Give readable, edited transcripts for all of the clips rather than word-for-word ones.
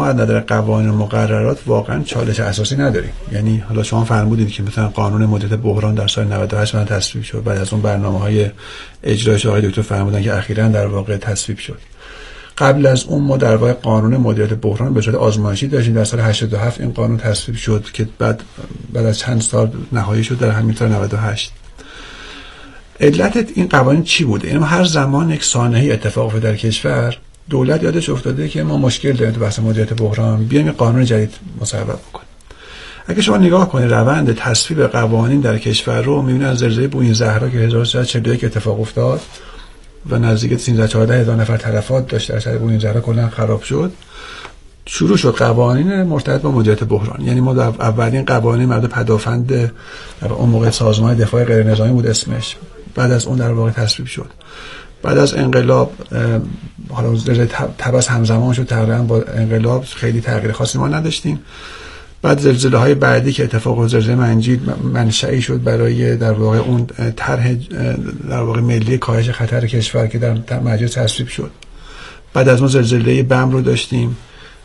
ما از نظر قوانین و مقررات واقعا چالش اساسی نداریم. یعنی حالا شما فرمودید که مثلا قانون مدیریت بحران در سال 98 من تصویب شد، بعد از اون برنامه‌های اجرایش آقای دکتر فرمودن که اخیراً در واقع تصویب شد. قبل از اون ما در واقع قانون مدیریت بحران به صورت آزمایشی داشتیم. در سال 87 این قانون تصویب شد که بعد از چند سال نهایی شد در همین سال 98. علت این قوانین چی بوده؟ یعنی هر زمان یک سانحه‌ای اتفاق افتاده در کشور، دولت یادش افتاده که ما مشکل داریم تو بحث مدیریت بحران، بیایم یک قانون جدید مصوب بکنیم. اگه شما نگاه کنید روند تصویب قوانین در کشور رو، می‌بینید از زلزله بوئین زهرا که 1341 اتفاق افتاد و نزدیک 13-14 هزار نفر تلفات داشت در اثر بوئین زهرا کلا خراب شد، شروع شد قوانین مرتبط با مدیریت بحران. یعنی ما اولین قوانین مربوط پدافند در اون موقع سازمان دفاع غیر نظامی بود اسمش، بعد از اون در واقع تصویب شد. بعد از انقلاب حالا زلزله طبس همزمان شد، تقریبا با انقلاب خیلی تغییر خاصی ما نداشتیم. بعد زلزله‌های بعدی که اتفاق افتاد، زلزله منجیل منشأی شد برای در واقع اون طرح در واقع ملی کاهش خطر کشور که در مجلس تصویب شد. بعد از اون زلزله بم رو داشتیم،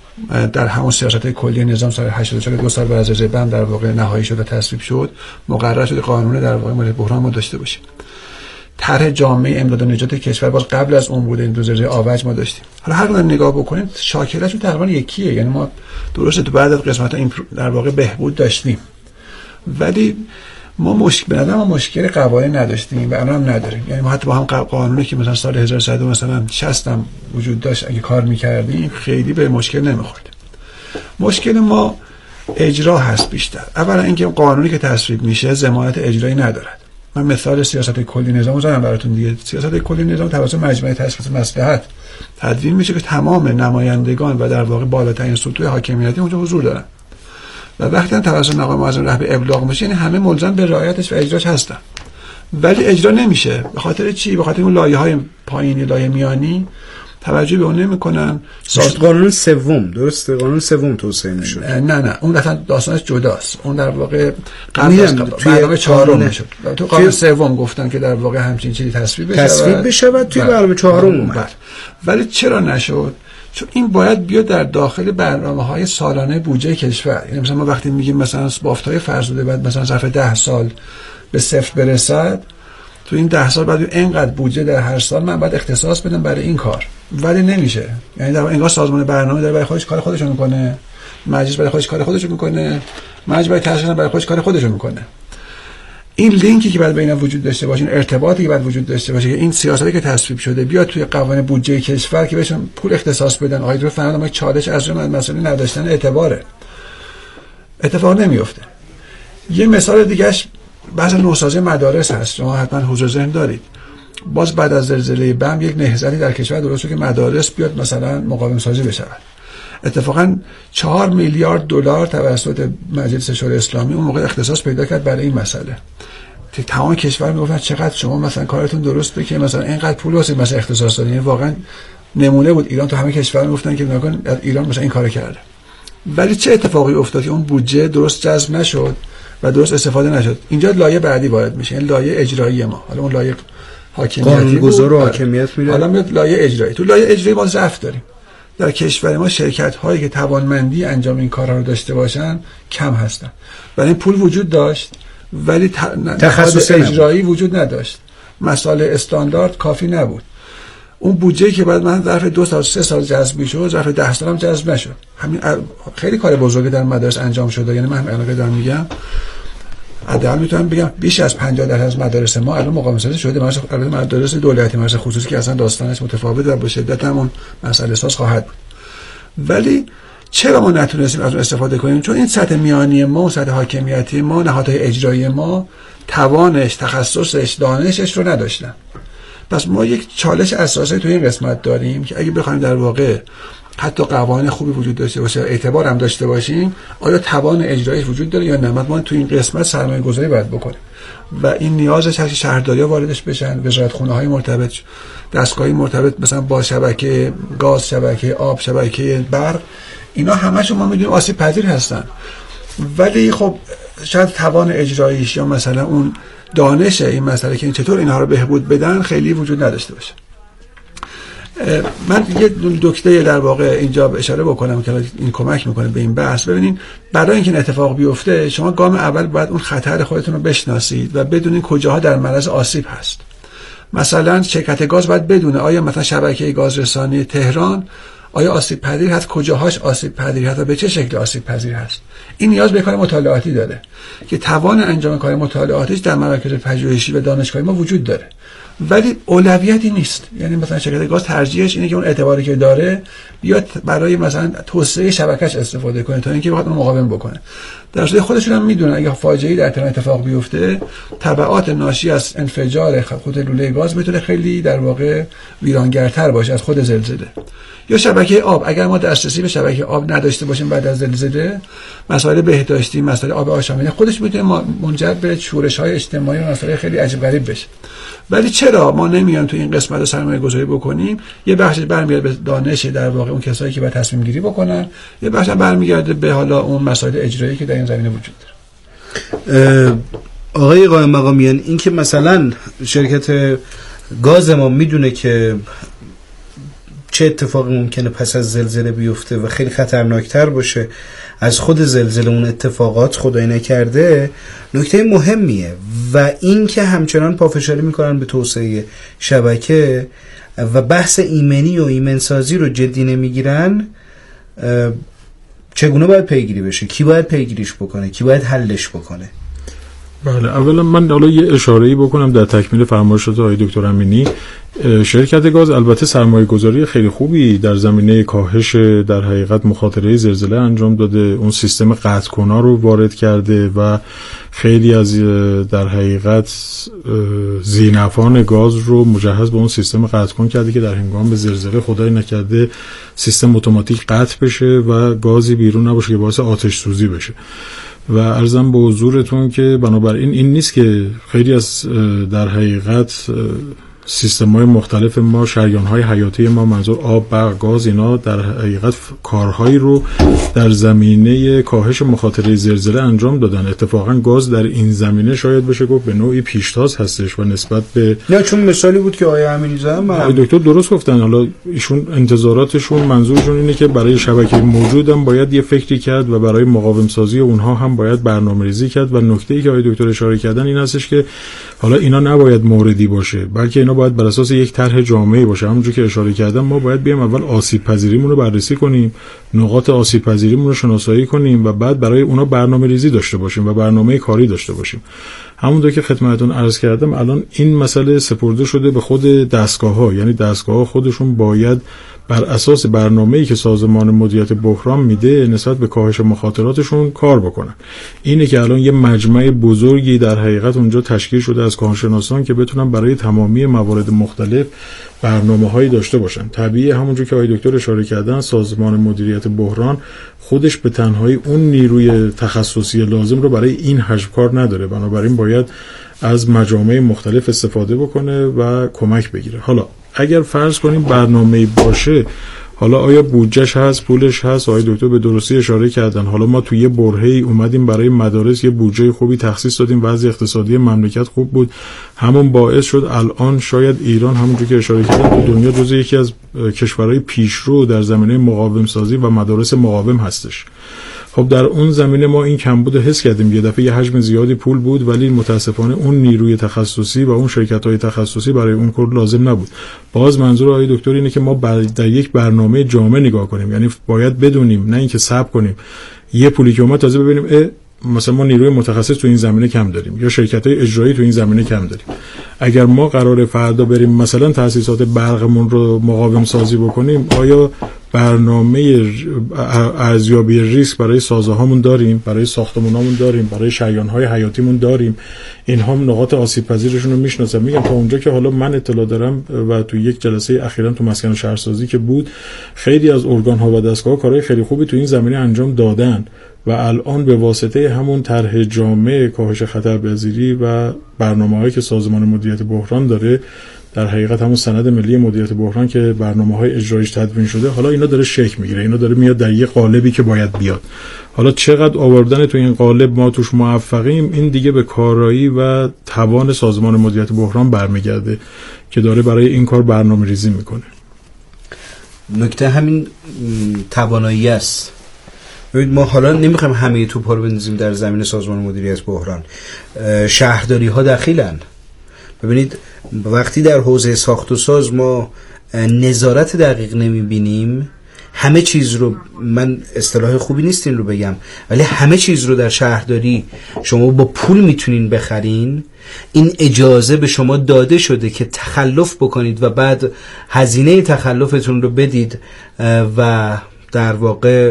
در همون سیاست کلی نظام سال 84 2 سال بعد از زلزله بم در واقع نهایی شد و تصویب شد. مقرر شد قانون در واقع مدیریت بحران ما داشته باشیم. طرح جامعه امداد و نجات کشور باز قبل از اون بوده، این دو زلزله آوج ما داشتیم. حالا هر کدوم نگاه بکنیم شاکله‌شون تقریبا یکیه. یعنی ما درسته تو بعد از قسمت‌ها این در واقع بهبود داشتیم، ولی ما مشکل قوانین نداشتیم و الان هم نداریم. یعنی ما حتی با هم قانونی که مثلا سال 1100 مثلا 60 هم وجود داشت اگه کار می‌کردیم خیلی به مشکل نمی‌خوردیم. مشکل ما اجرا هست بیشتر. اولا اینکه قانونی که تصویب میشه ضمانت اجرایی ندارد. من مثال سیاست کلی نظام زدم براتون دیگه. سیاست کلی نظام توسط مجمع تشخیص مصلحت تدوین میشه که تمام نمایندگان و در واقع بالاترین سطوح حاکمیتی اونجا حضور دارن و وقتی هم توسط نقابه معظم رهبری ابلاغ میشه، یعنی همه ملزم به رعایتش و اجراش هستن، ولی اجرا نمیشه. به خاطر چی؟ به خاطر اون لایه‌های پایینی، لایه میانی توجه به اون نمیکنن. قانون سوم، درسته؟ قانون سوم توسعه میشد. نه اون اصلا داستانش جداست. اون در واقع قبل از برنامه چهارم میشد. تو قانون سوم گفتن که در واقع همچین چیزی تصویب بشه و توی برنامه چهارم اومد. ولی چرا نشد؟ چون این باید بیاد در داخل برنامه‌های سالانه بودجه کشور. یعنی مثلا ما وقتی میگیم مثلا بافت‌های فرسوده بعد مثلا ظرف 10 سال به صفر برسد، تو این 10 سال بعد اینقدر بودجه در هر سال من باید اختصاص بدم برای این کار، ولی نمیشه. یعنی در انگار سازمان برنامه داره برای خودش کار خودشو میکنه، مجلس برای خودش کار خودشو میکنه، مجلس برای تشخیص برای خودش کار خودشو میکنه. این لینکی که باید بین وجود داشته باشه، این ارتباطی که باید وجود داشته باشه، این سیاستی که تصویب شده بیاد توی قوانین بودجه کشور که بهشون پول اختصاص بدن. آقای دکتر فرمودن ما چالش از روی مسئله نداشتن اعتباره. اتفاق نمیفته. یه مثال دیگهش بحث نوسازی مدارس هست. شما حتما حضور ذهن دارید. باز بعد از زلزله بم یک نهضتی در کشور درست شد که مدارس بیاد مثلا مقاوم سازی بشود. اتفاقا 4 میلیارد دلار توسط مجلس شورای اسلامی اون موقع اختصاص پیدا کرد برای این مسئله. تمام کشور میگفتن چقدر شما مثلا کارتون درسته که مثلا اینقدر پول واسه مثلا اختصاص دادین. واقعا نمونه بود. ایران تو همه کشور میگفتن که نگاه ایران مثلا این کارو کرده. ولی چه اتفاقی افتاد که اون بودجه درست جذب نشد و درست استفاده نشد؟ اینجا لایه بعدی وارد میشه، این لایه اجرایی ما. حالا اون لایه حاکمیتی قانونگذار و حاکمیت میره، حالا میاد لایه اجرایی. تو لایه اجرایی ما ضعف داریم. در کشور ما شرکت هایی که توانمندی انجام این کارها رو داشته باشن کم هستن. برای این پول وجود داشت ولی تخصص اجرایی وجود نداشت. مسائل استاندارد کافی نبود. اون بودجه‌ای که بعد من ظرف 2 سال 3 سال جذب میشد، ظرف 10 سال هم جذب نشد. همین خیلی کار بزرگی در مدارس انجام شده. یعنی من الان دارم میگم حداقل میتونم بگم بیش از 50% از مدارس ما الان مقاوم سازی شده. البته مدارس دولتی، مدارس خصوصی که اصلا داستانش متفاوته و به شدت همون مسئله ساز خواهد بود. ولی چرا ما نتونستیم از اون استفاده کنیم؟ چون این سطح میانی ما و سطح حاکمیتی ما، نهادهای اجرایی ما توانش، تخصصش، دانشش رو نداشتن. پس ما یک چالش اساسی تو این قسمت داریم که اگه بخوایم در واقع حتی قوانین خوبی وجود داشته باشه، اعتبار هم داشته باشیم، آیا توان اجرایش وجود داره یا نه؟ ما تو این قسمت سرمایه‌گذاری باید بکنیم و این نیازش هست که شهرداری‌ها واردش بشن، وزارتخونه‌های مرتبط، دستگاهی مرتبط مثلا با شبکه گاز، شبکه آب، شبکه برق، اینا همه‌شون ما می‌دونیم آسیب پذیر هستن، ولی خب شاید توان اجراییش یا مثلا اون دانش این مسئله که چطور اینها رو بهبود بدن خیلی وجود نداشته باشه. من یه نکته در واقع اینجا اشاره بکنم که این کمک میکنه به این بحث. ببینین برای اینکه این اتفاق بیفته شما گام اول باید اون خطر خودتون رو بشناسید و بدونین کجاها در معرض آسیب هست. مثلا شرکت گاز باید بدونه آیا مثلا شبکه گازرسانی تهران آیا آسیب پذیر هست، کجاهاش آسیب پذیر هست و به چه شکل آسیب پذیر هست. این نیاز به کار مطالعاتی داره که توان انجام کار مطالعاتیش در مراکز پژوهشی و دانشگاهی ما وجود داره، ولی اولویتی نیست. یعنی مثلا شرکت گاز ترجیحش اینه که اون اعتباری که داره بیاد برای مثلا توسعه شبکه‌اش استفاده کنه تا اینکه بخواد اون مقاوم بکنه. در صورتی خودشون هم میدونن اگه فاجعه‌ای در تهران اتفاق بیفته تبعات ناشی از انفجار خط لوله گاز میتونه خیلی در واقع ویرانگرتر باشه از خود زلزله. یا شبکه آب، اگر ما دسترسی به شبکه آب نداشته باشیم بعد از زلزله، مسائل بهداشتی، مسائل آب آشامیدنی خودش میتونه منجر به شورش‌های اجتماعی و مسائل خیلی عجیب غریب بشه. ولی چرا ما نمیایم تو این قسمت سرمایه گذاری بکنیم؟ یه بخشش برمیگرده به دانش در واقع اون کسایی که باید تصمیم گیری بکنن، یه بخش برمیگرده به حالا اون مسائل اجرایی که در این زمینه وجود داره. آقای قائم مقامیان، این که مثلا شرکت گاز ما میدونه که چه اتفاقی ممکنه پس از زلزله بیفته و خیلی خطرناکتر باشه از خود زلزله اون اتفاقات، خدای نکرده، نکته مهمیه. و این که همچنان پافشاری میکنن به توسعه شبکه و بحث ایمنی و ایمنسازی رو جدی نمیگیرن، چگونه باید پیگیری بشه؟ کی باید پیگیریش بکنه؟ کی باید حلش بکنه؟ بله، اولا من حالا یه اشاره‌ای بکنم در تکمیل فرمایشات آقای دکتر امینی. شرکت گاز البته سرمایه‌گذاری خیلی خوبی در زمینه کاهش در حقیقت مخاطره زلزله انجام داده، اون سیستم قطع‌کنار رو وارد کرده و خیلی از در حقیقت ذی‌نفعان گاز رو مجهز به اون سیستم قطع‌کن کرده که در هنگام زلزله خدای نکرده سیستم اتوماتیک قطع بشه و گازی بیرون نباشه که باعث آتش سوزی بشه. و عرضم به حضورتون که بنابراین این نیست که خیلی از در حقیقت سیستم‌های مختلف ما، شریان‌های حیاتی ما، منظور آب، برق، گاز، اینا در حقیقت کارهایی رو در زمینه کاهش مخاطره زلزله انجام دادن. اتفاقا گاز در این زمینه شاید بشه گفت به نوعی پیشتاز هستش و نسبت به نه، چون مثالی بود که آقای امینی زدن، دکتر درست گفتن. حالا ایشون انتظاراتشون، منظورشون اینه که برای شبکه موجود هم باید یه فکری کرد و برای مقاوم سازی اونها هم باید برنامه‌ریزی کرد. و نکته‌ای که آقای دکتر اشاره کردن این هستش که حالا اینا نباید موردی باشه، بلکه اینا باید بر اساس یک طرح جامعی باشه. همونجوری که اشاره کردم ما باید بیایم اول آسیب پذیریمون رو بررسی کنیم، نقاط آسیب پذیریمون رو شناسایی کنیم و بعد برای اونا برنامه‌ریزی داشته باشیم و برنامه کاری داشته باشیم. همونطور که خدمتتون عرض کردم الان این مسئله سپرده شده به خود دستگاه‌ها، یعنی دستگاه‌ها خودشون باید بر اساس برنامه‌ای که سازمان مدیریت بحران میده نسبت به کاهش مخاطراتشون کار بکنن. اینه که الان یه مجمع بزرگی در حقیقت اونجا تشکیل شده از کارشناسان که بتونن برای تمامی موارد مختلف برنامه‌هایی داشته باشن. طبیعیه همونجور که آقای دکتر اشاره کردن سازمان مدیریت بحران خودش به تنهایی اون نیروی تخصصی لازم رو برای این حجم کار نداره، بنابراین باید از مجامع مختلف استفاده بکنه و کمک بگیره. حالا اگر فرض کنیم برنامه‌ای باشه، حالا آیا بودجهش هست، پولش هست؟ آقای دکتر به درستی اشاره کردن. حالا ما توی یه برهه‌ای اومدیم برای مدارس یه بودجه خوبی تخصیص دادیم، وضع اقتصادی مملکت خوب بود، همون باعث شد الان شاید ایران همونجوری که اشاره کردن تو دنیا جزو یکی از کشورهای پیشرو در زمینه مقاوم سازی و مدارس مقاوم هستش. خب در اون زمینه ما این کمبود حس کردیم، یه دفعه یه حجم زیادی پول بود ولی متاسفانه اون نیروی تخصصی و اون شرکت‌های تخصصی برای اون کار لازم نبود. باز منظور آقای دکتر اینه که ما در یک برنامه جامع نگاه کنیم، یعنی باید بدونیم، نه اینکه صبر کنیم یه پولی که اومد تازه ببینیم مثلا ما نیروی متخصص تو این زمینه کم داریم یا شرکت‌های اجرایی تو این زمینه کم داریم. اگر ما قراره فردا بریم مثلا تأسیسات برقمون رو مقاوم سازی بکنیم، آیا برنامه ارزیابی ریسک برای سازه‌هامون داریم، برای ساختمان‌هامون داریم، برای شریان‌های حیاتیمون داریم؟ اینها هم نقاط آسیب پذیرشون رو میشناسم. میگم تا اونجا که حالا من اطلاع دارم و تو یک جلسه اخیراً تو مسکن شهرسازی که بود، خیلی از ارگان‌ها و دستگاه‌ها کارهای خیلی خوبی تو این زمینه انجام دادن و الان به واسطه همون طرح جامع کاهش خطرپذیری و برنامه‌هایی که سازمان مدیریت بحران داره، در حقیقت همون سند ملی مدیریت بحران که برنامه‌های اجرایش تدوین شده، حالا اینا داره شکل میگیره، اینا داره میاد در یه قالبی که باید بیاد. حالا چقدر آوردن تو این قالب ما توش موفقیم، این دیگه به کارایی و توان سازمان مدیریت بحران برمیگرده که داره برای این کار برنامه‌ریزی میکنه. نکته همین توانایی است. ما حالا نمیخوایم همه توپ‌ها رو بندازیم در زمین سازمان مدیریت بحران. شهرداری ها دخیلن. ببینید وقتی در حوزه ساخت و ساز ما نظارت دقیق نمیبینیم، همه چیز رو، من اصطلاح خوبی نیست این رو بگم، ولی همه چیز رو در شهرداری شما با پول میتونین بخرین. این اجازه به شما داده شده که تخلف بکنید و بعد هزینه تخلفتون رو بدید و در واقع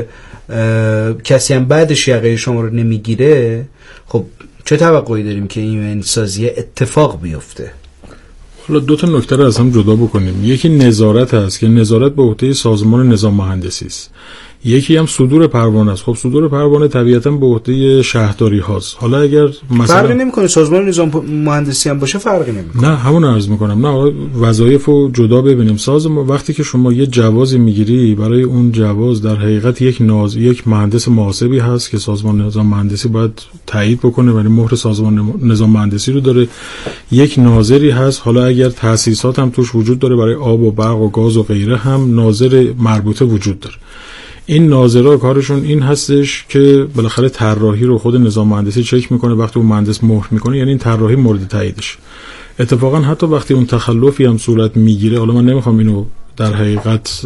کسی هم بعدش یقه شما رو نمیگیره. خب چه توقعی داریم که این سازی اتفاق بیفته؟ حالا دو تا نکته رو از هم جدا بکنیم. یکی نظارت هست که نظارت به عهده سازمان نظام مهندسی است. یکی هم صدور پروانه است. خب صدور پروانه طبیعتاً به عهده شهرداری هاست. حالا اگر مثلا فرقی نمیکنه سازمان نظام مهندسی هم باشه فرقی نمیکنه. نه همون عرض میکنم، نه وظایفو جدا ببینیم. وقتی که شما یه جوازی میگیری، برای اون جواز در حقیقت یک مهندس محاسبی هست که سازمان نظام مهندسی باید تایید بکنه، ولی مهر سازمان نظام مهندسی رو داره. یک ناظری هست، حالا اگر تأسیسات هم توش وجود داره برای آب و برق و گاز و غیره هم ناظر مربوطه وجود داره. این ناظرها کارشون این هستش که بالاخره طراحی رو خود نظام مهندسی چک میکنه. وقتی اون مهندس مهر میکنه یعنی این طراحی مورد تاییدش. اتفاقا حتی وقتی اون تخلفی هم صورت میگیره، حالا من نمیخوام اینو در حقیقت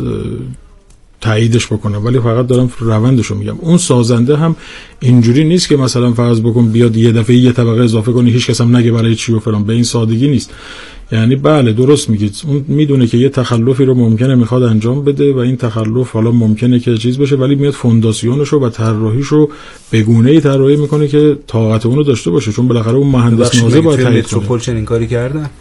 تاییدش بکنم ولی فقط دارم روندشو میگم، اون سازنده هم اینجوری نیست که مثلا فرض بکن بیاد یه دفعه یه طبقه اضافه کنه هیچ کس هم نگه برای چی و فلان. به این سادگی نیست. یعنی بله درست میگید، اون میدونه که یه تخلفی رو ممکنه میخواد انجام بده و این تخلف حالا ممکنه که چیز بشه، ولی میاد فونداسیونشو و طراحیشو به گونه‌ای طراحی میکنه که طاقت اونو داشته باشه، چون بالاخره اون مهندس نازه باید تایید کنه. متروپول چنین کاری کردن.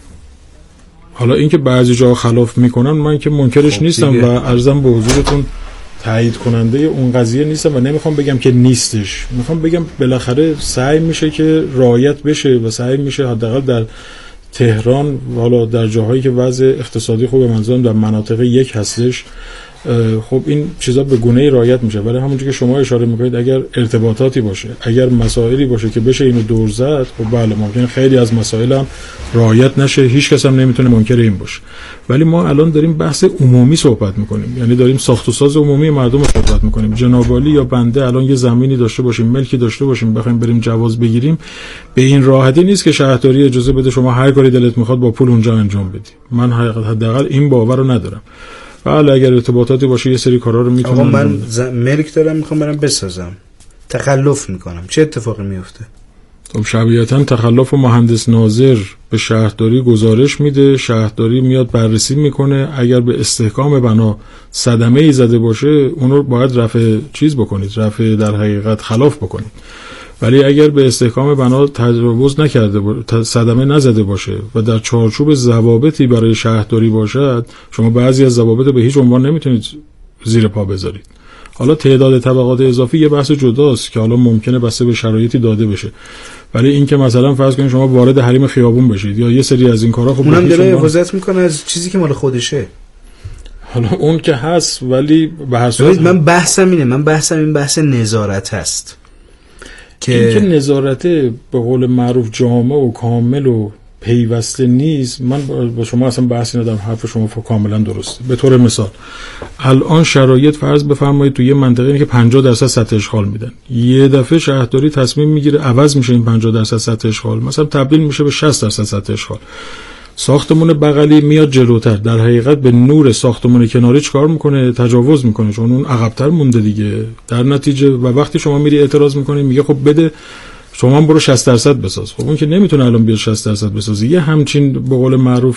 حالا اینکه بعضی جا خلاف میکنن من که منکرش نیستم و عرضم به حضورتون تایید کننده اون قضیه نیستم و نمیخوام بگم که نیستش. میخوام بگم بالاخره سعی میشه که رعایت بشه و سعی میشه حداقل در تهران، حالا در جاهایی که وضع اقتصادی خوبه، منظورم در مناطق یک هستش، خب این چیزا به گونه‌ای رعایت میشه. ولی همونجوری که شما اشاره میکنید اگر ارتباطاتی باشه، اگر مسائلی باشه که بشه اینو دور زد، خب بله ممکنه خیلی از مسائل هم رعایت نشه، هیچ کس هم نمیتونه منکر این باشه. ولی ما الان داریم بحث عمومی صحبت میکنیم، یعنی داریم ساخت و ساز عمومی مردم صحبت میکنیم. جناب عالی یا بنده الان یه زمینی داشته باشیم، ملکی داشته باشیم، بخوایم بریم جواز بگیریم، به این راحتی نیست که شهرداری اجازه بده شما هر کاری دلت میخواد با پول اونجا انجام بدی. من حداقل این باور رو ندارم. بله اگر ارتباطاتی باشه یه سری کارا رو میتونم. آقا من ملک دارم میخوام برم بسازم، تخلف میکنم، چه اتفاقی میفته؟ خب شبیه‌تاً تخلف و مهندس ناظر به شهرداری گزارش میده، شهرداری میاد بررسی میکنه، اگر به استحکام بنا صدمه‌ای زده باشه اونو باید رفع چیز بکنید، رفع در حقیقت خلاف بکنید. ولی اگر به استحکام بنا تجاوز نکرده باشه، صدمه نزده باشه و در چارچوب ضوابطی برای شهرداری باشد، شما بعضی از ضوابط به هیچ عنوان نمیتونید زیر پا بذارید. حالا تعداد طبقات اضافی یه بحث جداست که حالا ممکنه بسته به شرایطی داده بشه، ولی این که مثلا فرض کنید شما وارد حریم خیابون بشید یا یه سری از این کارا، خب اونم داره حفاظت میکنه از چیزی که مال خودشه. حالا اون که هست، ولی به هر صورت من بحثم این بحث نظارت هست که این که نظارت به قول معروف جامع و کامل و پیوسته نیست. من با شما اصلا بحثی ندارم، حرف شما کاملا درسته. به طور مثال الان شرایط فرض بفرمایید تو یه منطقه اینه که 50% سطح اشغال میدن، یه دفعه شهرداری تصمیم میگیره عوض میشه این 50% سطح اشغال، مثلا تبدیل میشه به 60% سطح اشغال. ساختمون بغلی میاد جلوتر، در حقیقت به نور ساختمون کناری چیکار میکنه؟ تجاوز میکنه، چون اون عقب‌تر مونده دیگه در نتیجه. و وقتی شما میری اعتراض میکنی میگه خب بده شما برو 60% بساز. خب اون که نمیتونه الان بیاد 60% بسازه. یه همچین به قول معروف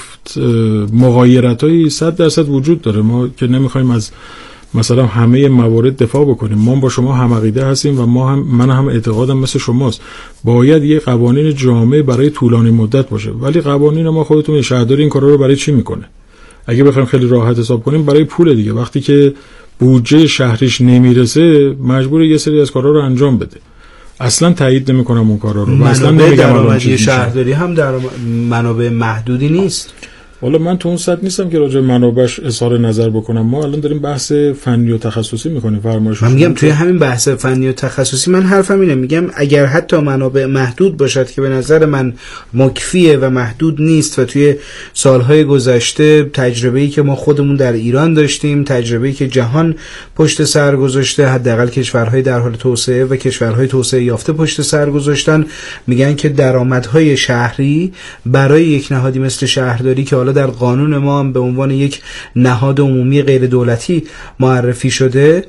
مغایرتایی 100% وجود داره. ما که نمیخوایم از مثلا همه موارد دفاع بکنیم، ما با شما هم عقیده هستیم و من هم اعتقادم مثل شماست، باید یه قوانین جامع برای طولانی مدت باشه. ولی قوانین ما خودتون شهرداری این کارا رو برای چی میکنه؟ اگه بخوایم خیلی راحت حساب کنیم برای پول دیگه. وقتی که بودجه شهرش نمیرسه مجبور یه سری از کارا رو انجام بده. اصلا تایید نمیکنم اون کارا رو. اصلا نمیگم درآمدی شهرداری هم در منابع محدودی نیست. والا من تو اون سطح نیستم که راجع به منابعش اظهار نظر بکنم. ما الان داریم بحث فنی و تخصصی میکنیم. فرمایش من میگم توی همین بحث فنی و تخصصی من حرفم اینه، میگم اگر حتی منابع محدود باشد که به نظر من مکفیه و محدود نیست و توی سالهای گذشته تجربه‌ای که ما خودمون در ایران داشتیم، تجربه‌ای که جهان پشت سر گذاشته، حداقل کشورهای در حال توسعه و کشورهای توسعه یافته پشت سر گذاشتن، میگن که درآمدهای شهری برای یک نهادی مثل شهرداری که حالا در قانون ما هم به عنوان یک نهاد عمومی غیر دولتی معرفی شده،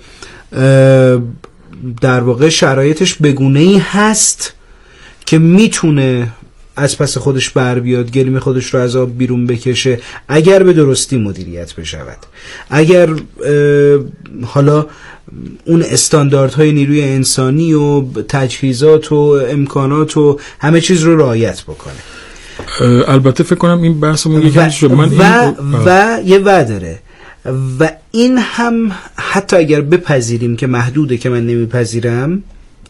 در واقع شرایطش بگونه‌ای هست که میتونه از پس خودش بر بیاد، گلیم خودش رو از آب بیرون بکشه اگر به درستی مدیریت بشود، اگر حالا اون استانداردهای نیروی انسانی و تجهیزات و امکانات و همه چیز رو رعایت بکنه. البته فکر کنم این بحثمون یه و یه داره و این هم حتی اگر بپذیریم که محدوده، که من نمیپذیرم،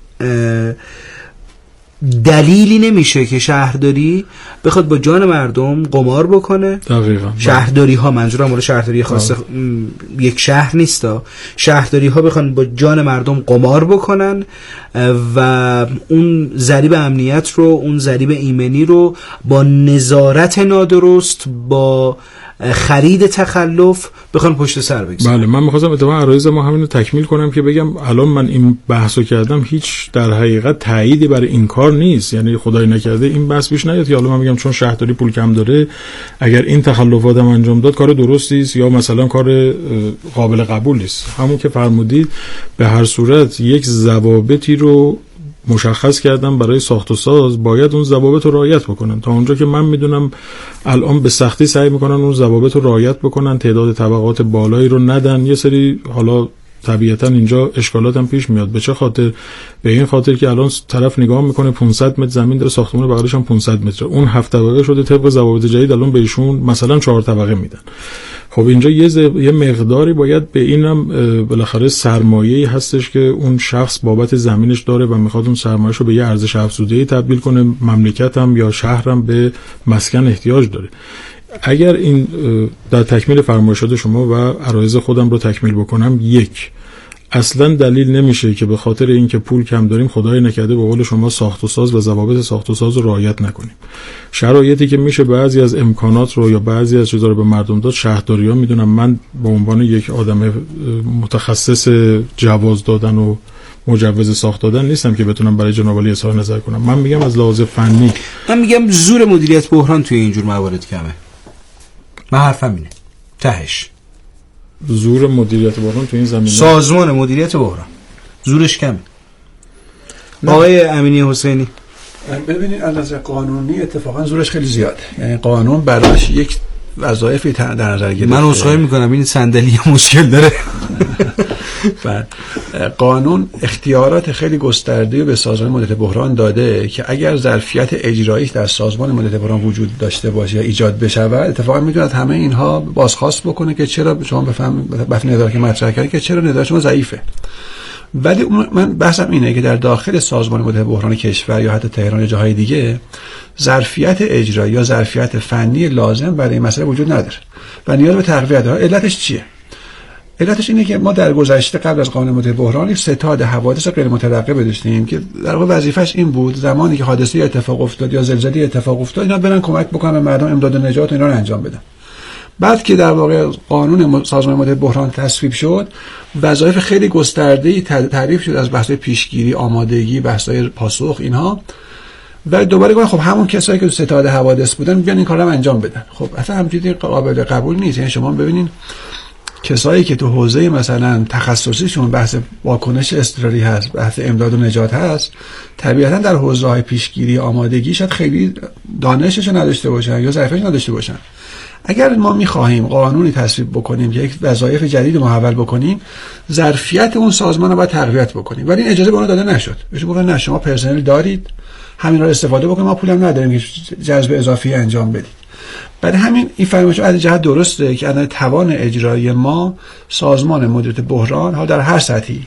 دلیلی نمیشه که شهرداری بخواد با جان مردم قمار بکنه. دقیقاً. شهرداری ها، منظورم مال شهرداری خاص یک شهر نیستا، شهرداری ها بخوان با جان مردم قمار بکنن و اون ضریب امنیت رو، اون ضریب ایمنی رو با نظارت نادرست، با خرید تخلف بخوان پشت سر بگذارن. بله، من می‌خواستم اتفاقا عرایض ما همین رو تکمیل کنم که بگم الان من این بحثو کردم، هیچ در حقیقت تأییدی برای این کار نیست. یعنی خدای نکرده این بحث پیش نیاد که حالا من میگم چون شهرداری پول کم داره اگر این تخلفات هم انجام داد کار درستی است یا مثلا کار قابل قبولی است. همون که فرمودید به هر صورت یک ضوابطی رو مشخص کردم برای ساخت و ساز، باید اون ضوابط رو رعایت بکنن. تا اونجا که من میدونم الان به سختی سعی میکنن اون ضوابط رو رعایت بکنن، تعداد طبقات بالایی رو ندن. یه سری حالا طبیعتا اینجا اشکالات هم پیش میاد. به چه خاطر؟ به این خاطر که الان طرف نگاه میکنه 500 متر زمین داره، ساختمان بغلش هم 500 متر، اون 7 طبقه شده، طبق ضوابط جدید الان بهشون مثلا 4 طبقه میدن. خب اینجا یه مقداری باید به اینم بالاخره سرمایه‌ای هستش که اون شخص بابت زمینش داره و میخواد اون سرمایه‌شو رو به یه ارزش افزوده‌ای تبدیل کنه. مملکت هم یا شهرم به مسکن احتیاج داره. اگر این در تکمیل فرمایشات شما و عرایض خودم رو تکمیل بکنم، یک، اصلا دلیل نمیشه که به خاطر اینکه پول کم داریم خدای نکرده به قول شما ساخت و ساز و ضوابط ساخت و ساز رو رعایت نکنیم. شرایطی که میشه بعضی از امکانات رو یا بعضی از چیزا رو به مردم داد، شهرداری‌ها میدونم، من به عنوان یک آدم متخصص جواز دادن و مجوز ساخت دادن نیستم که بتونم برای جناب عالی اظهار نظر کنم. من میگم از لحاظ فنی، من میگم زور مدیریت بحران توی اینجور موارد کمه. من حرفم اینه تهش زور مدیریت بحران تو این زمینه، سازمان مدیریت بحران زورش کمه. آقای امینی حسینی، ببینید از نظر قانونی اتفاقا زورش خیلی زیاده. یعنی قانون براش یک وظایفی در نظر گرفته. من عذرخواهی میکنم این صندلی مشکل داره. بعد قانون اختیارات خیلی گسترده به سازمان مدیریت بحران داده که اگر ظرفیت اجرایی در سازمان مدیریت بحران وجود داشته باشه یا ایجاد بشود، اتفاقا میتونه همه اینها بازخواست بکنه که چرا شما بفهم بحث نداره که مطرح کردید که چرا نداره شما ضعیفه. ولی من بحثم اینه که در داخل سازمان مدیریت بحران کشور یا حتی تهران یا جاهای دیگه ظرفیت اجرایی یا ظرفیت فنی لازم برای این مسئله وجود نداره و نیاز به تقویت داره. علتش چیه؟ علتش اینه که ما در گذشته قبل از قانون مدیریت بحران ستاد حوادث غیر مترقبه داشتیم که در واقع وظیفش این بود زمانی که حادثه اتفاق افتاد یا زلزله اتفاق افتاد اینا برن کمک بکنن مردم، امداد و نجات و اینا رو انجام بدن. بعد که در واقع قانون سازمان مدیریت بحران تصویب شد، وظایف خیلی گسترده‌ای تعریف شد از بحث‌های پیشگیری، آمادگی، بحث‌های پاسخ اینها. و دوباره گفتن خب همون کسایی که ستاد حوادث بودن بیان این کارا رو انجام بدن. خب اصلا همچین قابل قبول نیست. یعنی شما ببینین کسایی که تو حوزه مثلا تخصصیشون بحث واکنش اضطراری هست، بحث امداد و نجات هست، طبیعتا در حوزه‌های پیشگیری، آمادگی شاید خیلی دانشش نداشته باشن یا ظرفیتش نداشته باشن. اگر ما می‌خواهیم قانونی تصویب بکنیم که یک وظایف جدید محول بکنیم، ظرفیت اون سازمان رو باید تقویت بکنیم. ولی این اجازه به اون داده نشد. بهش گفتن نه شما پرسنل دارید، همین رو استفاده بکنید، ما پولم نداریم که جذب اضافی انجام بدید. بعد همین این فرمایش از جهت درسته که از توان اجرایی ما سازمان مدیریت بحران ها در هر سطحی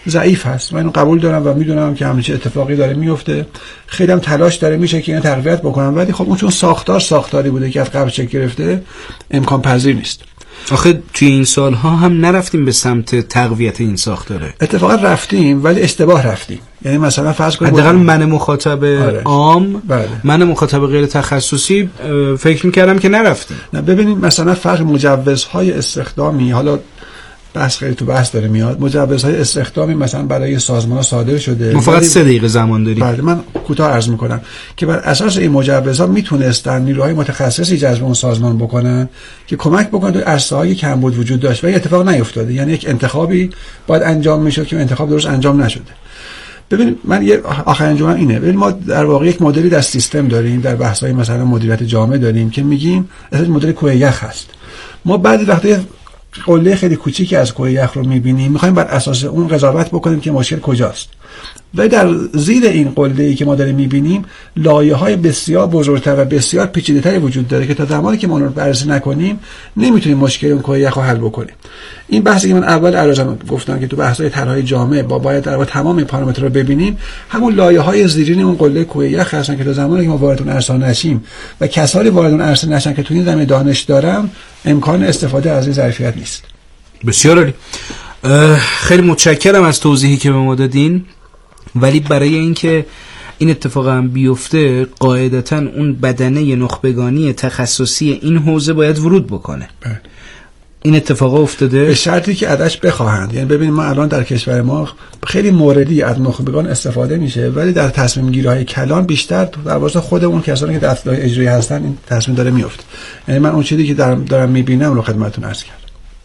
ضعیف هست. من اینو قبول دارم و میدونم که همین اتفاقی داره میفته، خیلی هم تلاش داره میشه که اینو تقویت بکنم، ولی خب اون چون ساختاری بوده که از قبل شکل گرفته امکان پذیر نیست. آخه توی این سالها هم نرفتیم به سمت تقویت این ساختاره. اتفاقا رفتیم ولی اشتباه رفتیم. یعنی مثلا فرض کنید حداقل من مخاطب عام، من مخاطب غیر تخصصی فکر می‌کردم که نرفتیم. نه ببینید مثلا فرق مجوزهای استخدامی، حالا بحث خیلی تو بحث داره میاد، مجوزهای استخدامی مثلا برای سازمان‌ها صادر شده. ما فقط 3 دقیقه زمان داریم. بله من کوتاه عرض می‌کنم که بر اساس این مجوزها میتونستن نیروهای متخصصی جذب اون سازمان بکنن که کمک بکنن تو عرصه‌های کمبود وجود داشت و این اتفاق نیفتاده. یعنی یک انتخابی باید انجام میشد که انتخاب درست انجام نشده. ببین من یه آخرین جمله اینه، ببین ما در واقع یک مدلی در سیستم داریم، در بحث‌های مثلا مدیریت جامعه داریم که میگیم اساس مدل کوه یخ هست. ما بعضی وقتا قله خیلی کوچیکی از کوه یخ رو می‌بینیم، می‌خوایم بر اساس اون قضاوت بکنیم که مشکل کجاست. و در زیر این قله‌ای که ما داریم می‌بینیم لایه‌های بسیار بزرگتر و بسیار پیچیده‌تری وجود داره که تا زمانی که ما اون رو بررسی نکنیم نمی‌تونیم مشکل اون کوه یخ رو حل بکنیم. این بحثی که من اول عرضم گفتم که تو بحث‌های طرح‌های جامعه باید در واقع تمام این پارامترها رو ببینیم، همون لایه‌های زیرین اون قله کوه یخ هستن که تا زمانی که ما وارد اون عرصه نشیم و کسانی وارد اون عرصه نشن که تو این زمینه دانش دارن، امکان استفاده از این ظرفیت نیست. بسیار عالی. خیلی متشکرم از توضیحی که به ما دادین، ولی برای اینکه این اتفاق هم بیفته قاعدتاً اون بدنه نخبگانی تخصصی این حوزه باید ورود بکنه. این اتفاق افتاده به شرطی که ازش بخواهند. یعنی ببینید ما الان در کشور ما خیلی موردی از نخبگان استفاده میشه، ولی در تصمیم گیری های کلان بیشتر در واقع خود اون کسانی که دستگاه اجرایی هستن این تصمیم داره میفته. یعنی من اون چیزی که دارم میبینم رو خدمتتون عرض کردم.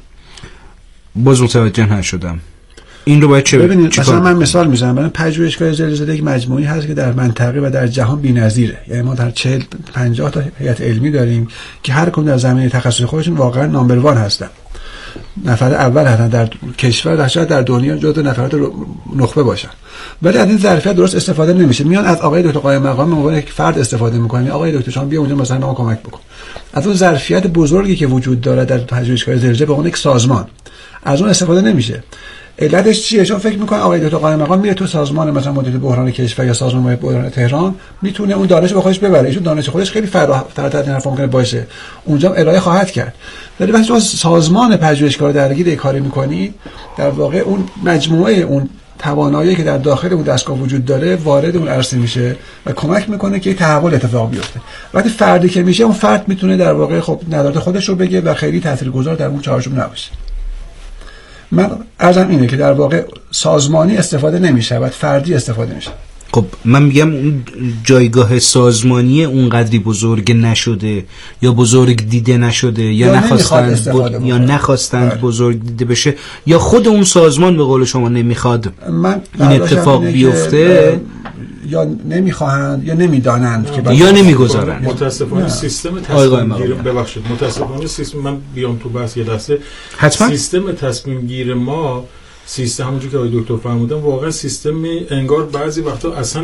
باز متوجه نشدم. این رو باید چه ببینید مثلا من مثال میزنم، برای پژوهشگاه زلزله یک مجموعی هست که در منطقه و در جهان بی‌نظیره. یعنی ما در 40-50 تا هیئت علمی داریم که هر کدوم در زمینه تخصصی خودشون واقعا نامبر 1 هستن. نفر اول هستن در کشور و شاید در دنیا جزو نفرات نخبه باشن. ولی از این ظرفیت درست استفاده نمیشه. میان از آقای دکتر قائم مقام به عنوان یک فرد استفاده میکنن. آقای دکتر شما بیا اونجا مثلا ما کمک بکن. از اون ظرفیت بزرگی که وجود داره در پژوهشگاه زلزله به عنوان یک سازمان از اون استفاده نمیشه. علتش چیه؟ چون فکر میکنه آقای دکتر قائم مقام میره تو سازمان مثلا مدیریت بحران کشور یا سازمان مدیریت بحران تهران میتونه اون دانش رو خودش ببره. ایشون دانش خودش خیلی فراتر از این حرفا ممکنه باشه، اونجا ارائه خواهد کرد. ولی وقتی شما سازمان پژوهشگاه درگیر کاری میکنی، در واقع اون مجموعه اون توانایی که در داخل اون دستگاه وجود داره وارد اون عرصه میشه و کمک میکنه که تحول اتفاق بیفته. وقتی فردی که میشه، اون فرد میتونه در واقع خب نظرات خودش رو بگه و خیلی تاثیرگذار در اون چارچوب نباشه. من عرضم اینه که در واقع سازمانی استفاده نمیشه و فردی استفاده میشه. خب من میگم اون جایگاه سازمانی اونقدری بزرگ نشده یا بزرگ دیده نشده یا نخواستند بزرگ دیده بشه یا خود اون سازمان به قول شما نمیخواد این اتفاق بیفته یا نمیخواهند یا نمیدانند که یا نمیگذارند. متاسفانه سیستم تصمیم گیری متاسفانه سیستم من بیام تو بحث یه لحظه حتما سیستم تصمیم گیر ما سیستم همونجوری که آقای دکتر فرمودن واقعا سیستم انگار بعضی وقتا اصلا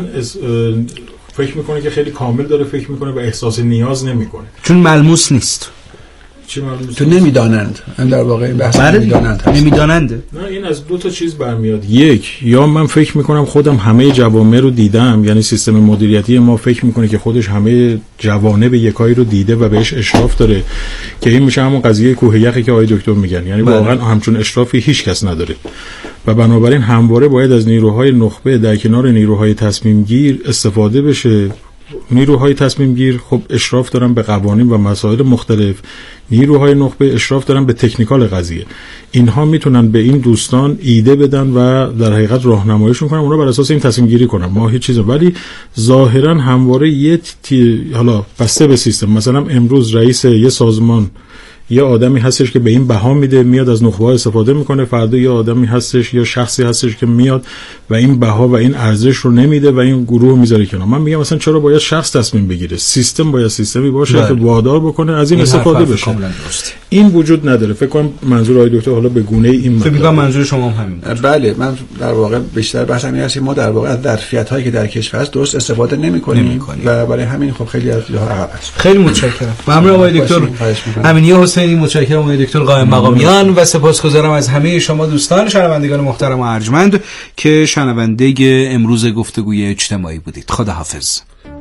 فکر میکنه که خیلی کامل داره فکر میکنه و احساس نیاز نمیکنه چون ملموس نیست. تو نمیدانند. در واقع این بحث نمیداننده. نه این از 2 تا چیز برمیاد. یک، یا من فکر میکنم خودم همه جوامع رو دیدم، یعنی سیستم مدیریتی ما فکر میکنه که خودش همه جوانب یکایی رو دیده و بهش اشراف داره که این میشه همون قضیه کوه یخی که آقای دکتر میگن، یعنی واقعا همچون اشرافی هیچ کس نداره و بنابراین همواره باید از نیروهای نخبه در کنار نیروهای تصمیم گیر استفاده بشه. نیروهای تصمیم گیر خب اشراف دارن به قوانین و مسائل مختلف، نیروهای نخبه اشراف دارن به تکنیکال قضیه. اینها میتونن به این دوستان ایده بدن و در حقیقت راهنماییشون کنن، اونا بر اساس این تصمیم گیری کنن. ما هیچ چیزی، ولی ظاهرا همواره حالا بسته به سیستم، مثلا امروز رئیس یه سازمان یه آدمی هستش که به این بها میده، میاد از نخبه استفاده میکنه، فردا یه آدمی هستش یا شخصی هستش که میاد و این بها و این ارزش رو نمیده و این گروه میذاره کنار. من میگم مثلا چرا باید شخص تصمیم بگیره؟ سیستم باید سیستمی باشه که وادار بکنه از این استفاده بشه. این وجود نداره. فکر کنم منظور آقای دکتر حالا به گونه این فکر کنم منظور شما هم همین. بله، من در واقع بیشتر بحث همین است که ما در واقع از ظرفیت‌هایی که در کشور هست درست استفاده نمی‌کنیم و برای همین خب خیلی از جاها عقب است. خیلی متشکرم. ممنون آقای دکتر امینی حسینی. حسینی، متشکرم آقای دکتر قائم مقامیان و سپاسگزارم از همه شما دوستان شنوندگان محترم و ارجمند که شنونده امروز گفتگوی اجتماعی بودید. خداحافظ.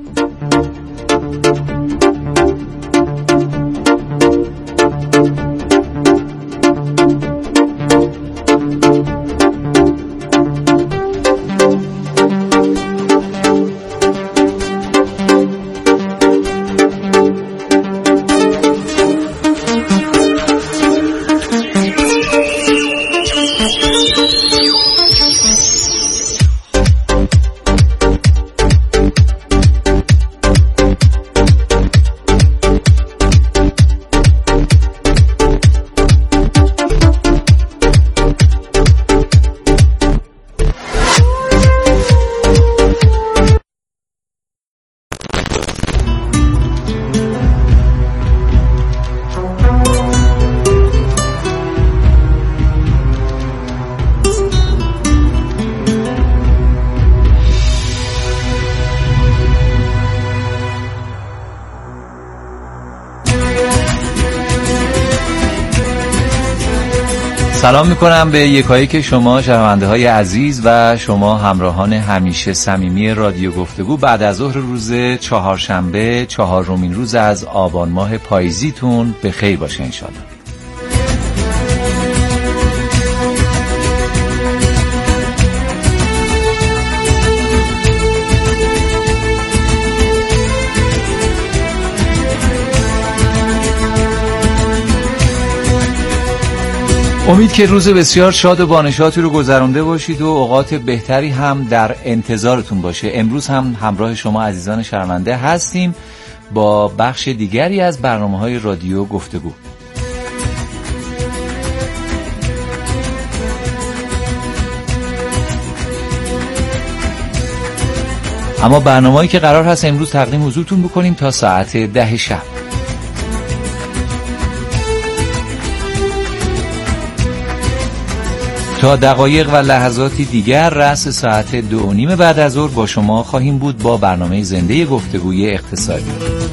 سلام میکنم به یکایک شما شنونده های عزیز و شما همراهان همیشه صمیمی رادیو گفتگو. بعد از ظهر روز چهارشنبه، چهارمین روز از آبان ماه پاییزیتون به خیر باشه انشالله. امید که روز بسیار شاد و بانشاطی رو گذرانده باشید و اوقات بهتری هم در انتظارتون باشه. امروز هم همراه شما عزیزان شنونده هستیم با بخش دیگری از برنامه‌های رادیو گفتگو. اما برنامه‌ای که قرار هست امروز تقدیم حضورتون بکنیم تا ساعت 10 شب. تا دقایق و لحظاتی دیگر رأس ساعت 2:30 بعد از ظهر با شما خواهیم بود با برنامه زنده گفتگوی اقتصادی.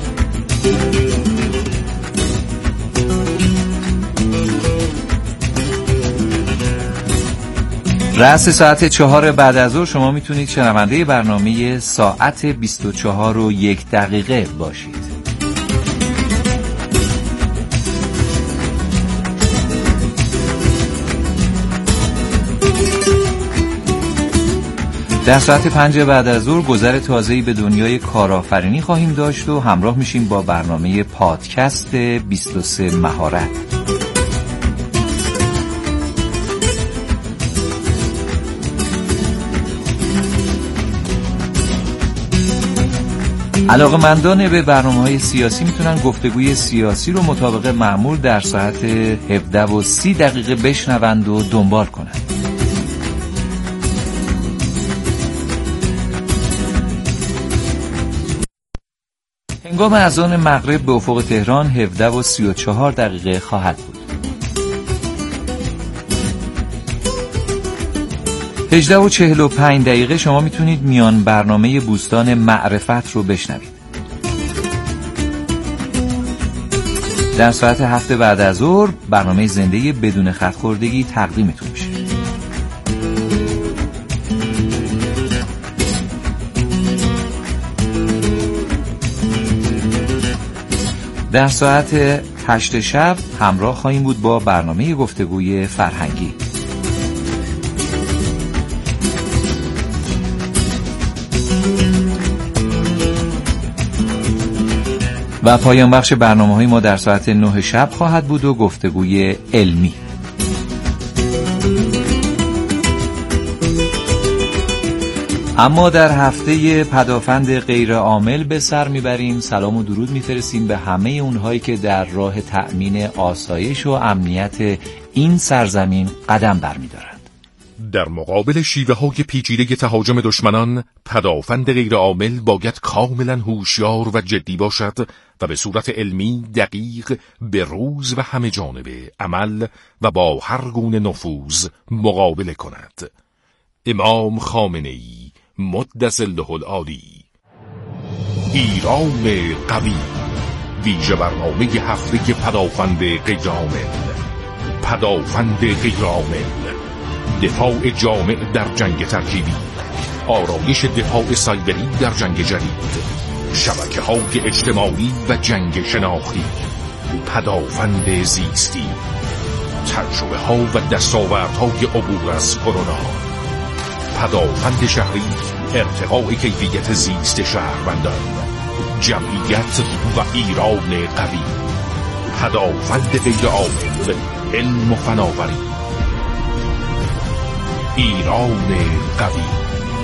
رأس ساعت 4 بعد از ظهر شما میتونید شنونده برنامه ساعت 24:01 باشید. در ساعت 5 بعد از ظهر گذر تازه‌ای به دنیای کارآفرینی خواهیم داشت و همراه میشیم با برنامه پادکست 23 مهارت. علاقه‌مندان به برنامه‌های سیاسی میتونن گفتگوی سیاسی رو مطابق معمول در ساعت 17:30 بشنوند و دنبال کنند. هنگام اذان مغرب به افق تهران 17:34 خواهد بود. 18:45 شما میتونید میان برنامه بوستان معرفت رو بشنوید. در ساعت 7 بعد از ظهر برنامه زنده بدون خط خوردگی تقدیمتون میشه. در ساعت 8 شب همراه خواهیم بود با برنامه گفتگوی فرهنگی. و پایان بخش برنامه‌های ما در ساعت 9 شب خواهد بود و گفتگوی علمی. اما در هفته پدافند غیر عامل به سر میبریم. سلام و درود میفرستیم به همه اونهایی که در راه تأمین آسایش و امنیت این سرزمین قدم برمی‌دارند. در مقابل شیوه‌های پیچیده تهاجم دشمنان، پدافند غیر عامل باید کاملا هوشیار و جدی باشد و به صورت علمی، دقیق، به روز و همه جانبه عمل و با هر گونه نفوذ مقابله کند. امام خامنه‌ای مدظله العالی. ایران قوی ویژه برنامه هفته پدافند غیرعامل. پدافند غیرعامل، دفاع جامع در جنگ ترکیبی، آرایش دفاع سایبری در جنگ جدید، شبکه‌های اجتماعی و جنگ شناختی، پدافند زیستی، تجربه‌ها و دستاوردهای عبور از کرونا، پدافند شهری، ارتقاء کیفیت زیست شهروندان، جمعیت و ایران قوی، پدافند غیرعامل، علم و فناوری، ایران قوی.